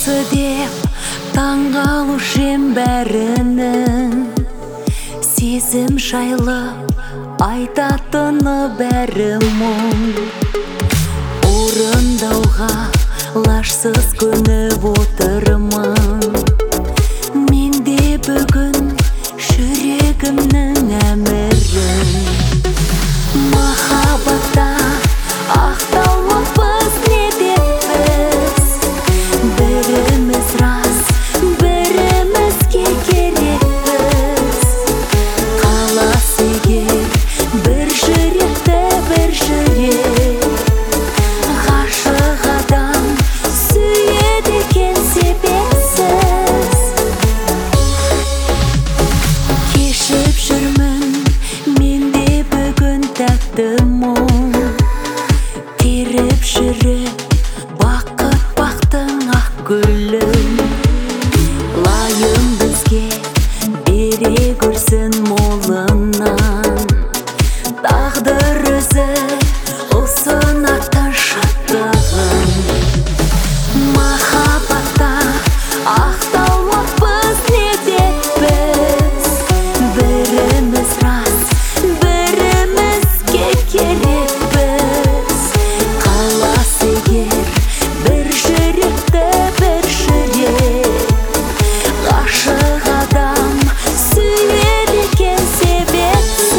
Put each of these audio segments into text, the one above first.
жақсы деп таңғалушым бәрінің, сезім жайлы айтатыны бәрі мұң. Орындауға лажсыз көніп отырмын. Менде бүгін жүрегімнің әмірін. Махаббатта ақталмақпыз не деппіз, біріміз рас, бірімізге керекпіз. Қалас егер бір жүректі бір жүрек, ғашық адам сүйеді екен себепсіз. Кешіп жүрмін менде бүгін тәтті мұң, теріп жүріп бақыт бақтың ақ гүлін. Лайым бізге бере көрсін молынан, тағдыр өзі ұсынатын шаттығын. Махаббатта ақталмақпыз не деппіз, біріміз рас, бірімізге керекпіз. Қалас егер бір жүректі бір жүрек, ғашық адам сүйеді екен себепсіз.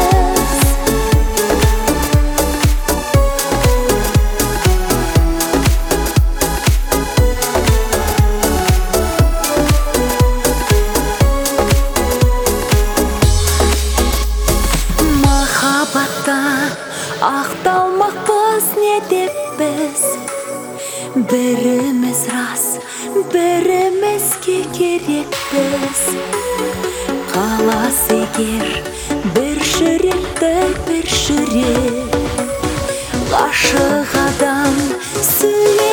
Махаббатта ақталмақпыз не деппіз, біріміз рас, бірімізге керекпіз. Қалас егер бір жүректі бір жүрек, ғашық адам сүйеді